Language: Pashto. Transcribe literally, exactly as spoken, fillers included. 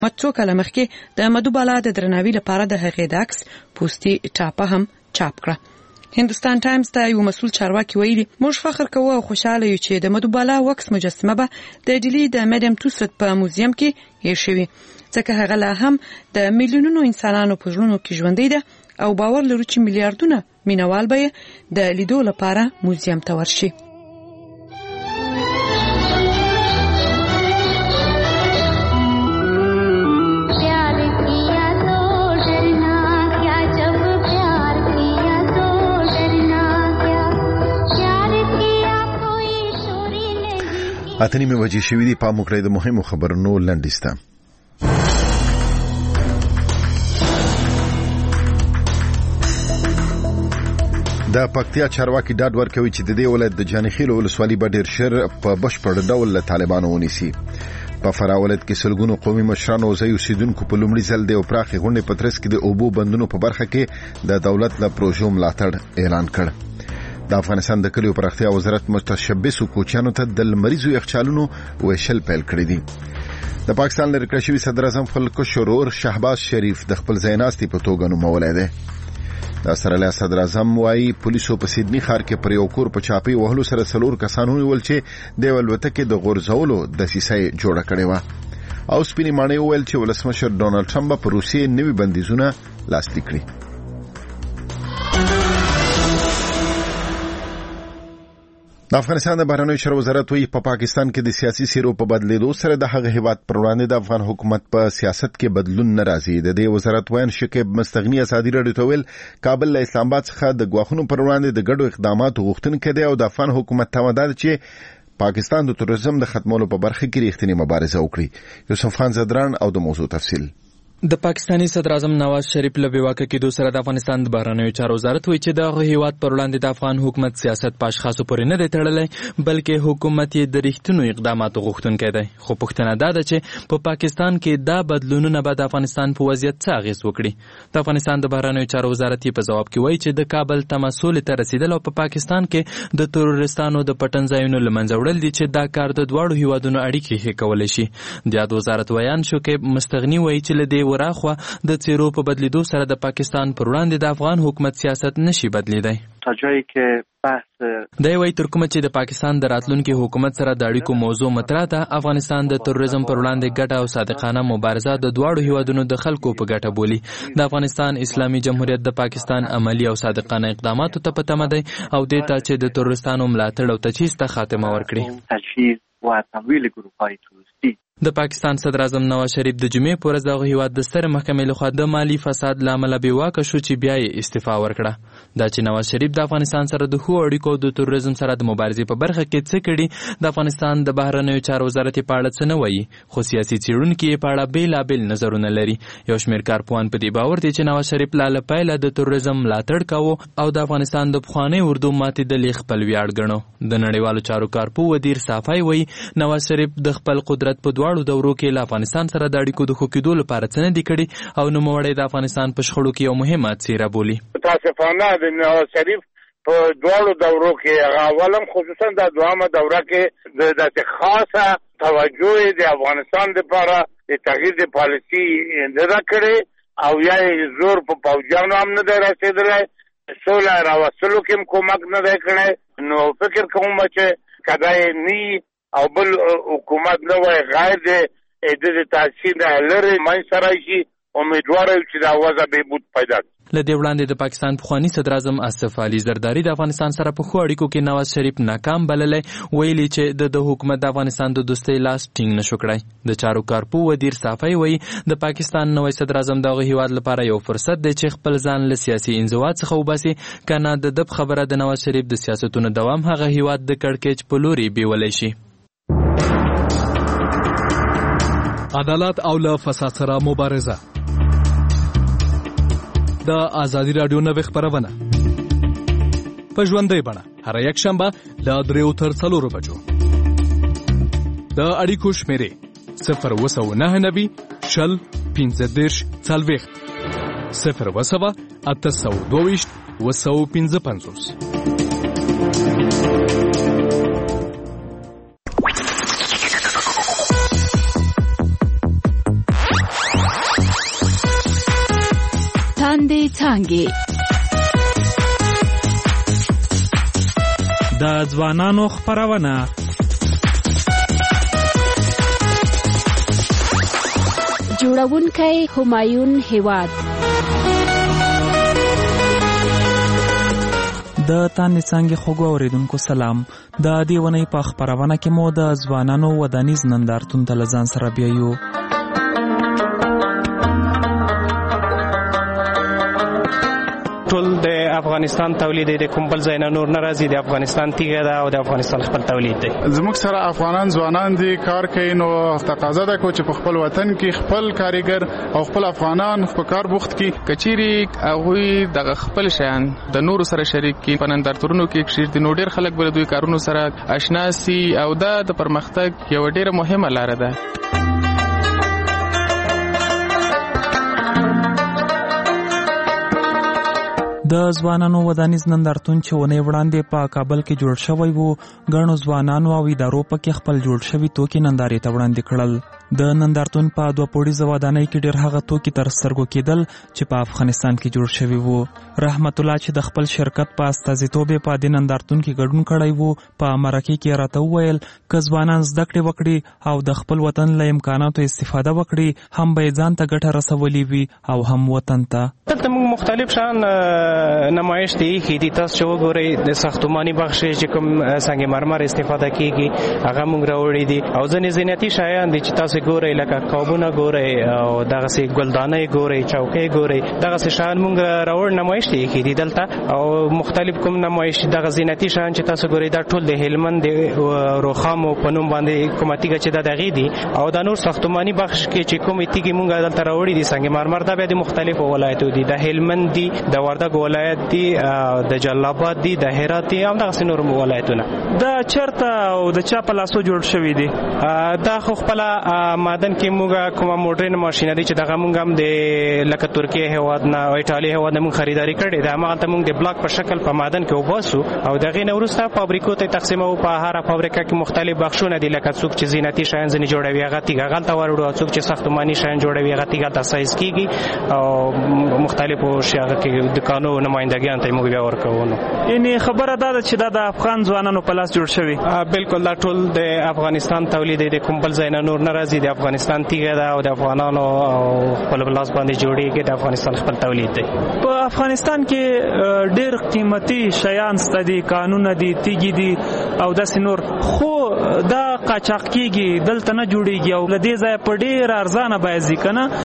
څو کاله مخکې د مدوبالا د درناوي لپاره د هغې د عکس پوسټي ټاپه هم چاپ کړه. هندوستان ټایمز ته یو مسؤل چارواکي ویلي موږ فخر کوو او خوشاله یو چې د مدوبالا وکس مجسمه به د ډیلی د میډم توسد په موزیم کې ایښې وي ځکه هغه لا هم د میلیونونو انسانانو په زړونو کې ژوندۍ ده او باور لرو چې میلیارډونه مینوال به د لیدو لپاره موزیم ته ورشي. اته نیمه بجې شوې دي. پام وکړئ د مهمو خبرونو لنډیسته. د پکتیا چارواکي ډاډ ورکوي چې د دې ولایت د جانخیل ولسوالۍ به ډېر شر په بشپړ ډول له طالبانو ونیسي. په فراه ولایت کې سلګونو قومي مشرانو او ځایي اوسیدونکو په لومړي ځل د یو پراخې غونډې په ترڅ کې د اوبو بندونو په برخه کې د دولت له پروژو ملاتړ اعلان کړ. د افغانستان د کلیو پراختیا وزارت متشبثو کوچیانو ته د لمریزو یخچالونو ویشل پیل کړی دي. د پاکستان لري کړی شوی صدر اعظم خپل کشرور شهباز شریف د خپل ځایناستي په توګه نومولی دی. د استرالیا صدر اعظم وايي پولیسو په سیدنی ښار کې پر یو کور په چاپی وهلو سره څلور کسان ونیول چې د الوتکې د غورځولو دسیسه جوړه کړې وه او سپینې ماڼۍ وویل چې ولسمشر ډونالډ ټرمپ په روسیې نوي بندیزونه لاسلیک کړي. د افغانستان د بهرنیو چارو وزارت وایي په پاکستان کې د سیاسي سیرو په بدلیدو سره د هغه هیواد پر وړاندې د افغان حکومت په سیاست کې بدلون نه راځي. د دې وزارت وایي شکیب مستغنی ازادي راډیو ته ویل کابل له اسلام آباد څخه د غواخونو پر وړاندې د ګډو اقداماتو غوښتنه کوي او د افغان حکومت ته مدد چې پاکستان د تروریزم د ختمولو په برخه کې ریښتینی مبارزه وکړي. یوسف خان زدران او د موضوع تفصیل. د پاکستاني صدر اعظم نواز شریف له بیواکه کېدو سره د افغانستان د بهرنیو چارو وزارت وایي چې د هیواد پر وړاندې د افغان حکومت سیاست په اشخاصو پورې نه دی تړلی بلکې حکومت یې د رښتینو اقداماتو غوښتونکی دی. خو پوښتنه دا ده چې په پاکستان کې دا بدلونونه به د افغانستان په وضعیت څه اغېز وکړي. د افغانستان د بهرنیو چارو وزارت یې په ځواب کې وایي چې د کابل تمه سولې ته رسیدل او په پاکستان کې د تروریستانو د پټن ځایونو له منځه وړل دي چې دا کار د دواړو هیوادونو اړیکې ښې کولی شي. د یاد وزارت ویان شکیب مستغنی وایي چې له دې وراخوا د څیرو په بدلیدو سره د پاکستان پر وړاندې د افغان حکومت سیاست نشي بدلیدای. تا جایی که بحث دی وایي تر کومه چې د پاکستان د راتلونکي حکومت سره د اړیکو موضوع مطرح ده افغانستان د تروریزم پر وړاندې ګډه او صادقانه مبارزه د دواړو هیوادونو د خلکو په ګټه بولي. د افغانستان اسلامي جمهوریت د پاکستان عملی او صادقانه اقداماتو ته په تمه دی او دې ته چې د تروریستانو ملاتړ او تجهیز ته خاتمه ورکړي. تجهیز و تمویل گروه‌های تروریستی. د پاکستان صدر اعظم نواز شریف د جمعې په ورځ دغه هیواد د سترې محکمې لخوا د مالي فساد له امله بېواکه شو چې بیا یې استعفا ورکړه. دا چې نواز شریف د افغانستان سره د ښو اړیکو او د تروریزم سره د مبارزې په برخه کې څه کړي د افغانستان د بهرنیو چارو وزارت یې په اړه څه نه وایي خو سیاسي څېړونکي یې په اړه بېلابېل نظرونه لري. یو شمېر کارپوهان په دې باور دي چې نواز شریف لا له پیله د تروریزم ملاتړ کاوه او د افغانستان د پخوانۍ اردو ماتېدل یې خپل ویاړ ګڼو. د نړیوالو چارو کارپوه ودیر صافی وایي نواز شریف د خپل قدرت په دواړو دورو کې له افغانستان سره د اړیکو د ښه کېدو لپاره څه نه دي کړي او نوموړی د افغانستان په شخړو کې یو مهمه څېره بولي. متاسفانه د نواز شریف په دواړو دورو کې هغه اولم خصوصا د دوامه دوره کې د داسې خاصه توجه د افغانستان لپاره د تغییر د پالیسي نه کړې او یا زور په پوځیانو هم نه دی رسېدلی سوله راوستلو کې هم کومک نه دی کړی. نو فکر کوم چې که دا نی او بل حکومت نه وای غیر د د تاثیر نه لري مې سره شي امیدوار یم چې دا وضع بهبود پیدا کړي. له دې وړاندې د پاکستان پخواني صدر اعظم اسف علي زرداری د افغانستان سره په ښو اړیکو کې نواز شریف ناکام بللی ویلي چې د د حکومت د افغانستان د دوستۍ لاس ټینګ نشو کړی. د چارو کارپو ودیر صافی وایي د پاکستان نوی صدر اعظم دغه هیواد لپاره یو فرصت دی چې خپل ځان له سیاسي انزوا څخه وباسي کنه د دب خبره د نواز شریف د سیاستونو دوام هغه هیواد د کړکېچ په لوري بیولی شي. عدالت او له فساد سره مبارزه. د ازادي رادیو نوې خبرونه په ژوندۍ بڼه هر یک شنبه له دریو تر څلورو بجو. د اړیکو شمیرې صفر اووه سوه نهه نوي شل پنځه دېرش څلوېښت صفر اووه سوه اته سوه دوه ویشت اووه سوه پنځه پنځوس. تاندې څانګې. د ځوانانو خپرونه. جوړونکی همایون هیواد. د تاندې څانګې خوږو اوریدونکو سلام. د دې ونې په خپرونه کې مو د ځوانانو ودانیز نندارتون ته له ځان سره بیایو. ټول د افغانستان تولید دی، کوم بل ځای نه نور نه راځي. د افغانستان تیږه ده او د افغانستان خپل تولید دی. زموږ سره افغانان ځوانان دي کار کوي، نو تقاضا ده چې په خپل وطن کې خپل کاریګر او خپل افغانان په کار بوخت کی کچيري هغه د خپل شیان د نورو سره شریک کی په نندارتونونو کې شیر دي. نو ډیر خلک بل دوی کارونو سره آشنا سي او دا د پرمختګ یو ډیره مهمه لار ده. د ځوانانو ودانیز نندارتون چې ونې وړاندې په کابل کې جوړ شوی وو، ګڼو ځوانانو او ادارو پکې خپل جوړ شوي توکي نندارې ته وړاندې کړل. د نندارتون په دوه پوړیزه ودانۍ کې ډېر هغه توکي تر سترګو کېدل چې په افغانستان کې جوړ شوي وو. رحمت الله چې د خپل شرکت په استازیتوب په دې نندارتون کې ګډون کړی وو، په مرکه کې راته وویل که ځوانان زده کړې وکړي او د خپل وطن له امکاناتو استفاده وکړي، هم به یې ځان ته ګټه رسولې وي او هم وطن ته. دلته موږ مختلف شان نمایش دی کې دي. تاسو چې وګورئ د ساختماني بخش چې کوم سنگ مرمر استفاده کیږي هغه موږ راوړي دي، او ځینې زینتي شیان دي چې تاسو ګورئ لکه قابونه ګورئ او دغه سي ګلدانې ګورئ، چوکۍ ګورئ. دغه سي شیان موږ راوړ نمایش دی کې دي دلته، او مختلف کوم نمایش دغه زینتي شیان چې تاسو ګورئ دا ټول د هلمند روخامو په نوم باندې کومتیګه چې د دغې دي، او د نور ساختماني بخش کې چې کوم تیږي موږ دلته راوړي دي سنگ مرمر دا به د مختلفو ولایتو دي، د هلمند دي، د وردګ ولایت دي، د جلال آباد دي، د هرات دي، او دغه نور ولایتونه. دا چرته او د چا په لاسو جوړ شوی دي؟ دا خو خپل مادن کې موږ کومه موډرن ماشینه دي چې دغه موږ هم د لکه ترکیه هیواد نه او ایتالیا هیواد نه موږ خریداري کړې ده. هغه ته موږ د بلاک په شکل په مادن کې وباسو او دغه نه وروسته فابریکو ته تقسیمو. په هر فابریکه کې مختلف بخشونه دي، لکه څوک چې زینتي شیان ځنې جوړوي هغه تیګه غلطه وروړو، څوک چې ساختماني شیان جوړوي هغه تیګه تاسیس کیږي، او مختلفو شیانو کې دکانو نمائندګیان ته موږ بیا ورکوو. یعنی خبره دا ده چې دا د افغان ځوانانو په لاس جوړ شوی؟ بالکل، دا ټول د افغانستان تولید دی، کوم بل ځای نه نور نه راځي. د افغانستان تیګه ده او د افغانانو خپل لاس باندې جوړیږي، د افغانستان خپل تولید دی. په افغانستان کې ډېر قیمتي شیان شته دي، قانون دي، تیګي دي او داسې نور، خو دا قاچاق کیږي، دلته نه جوړیږي او لدې ځای په ډېر ارزانه بیه ځي کنه.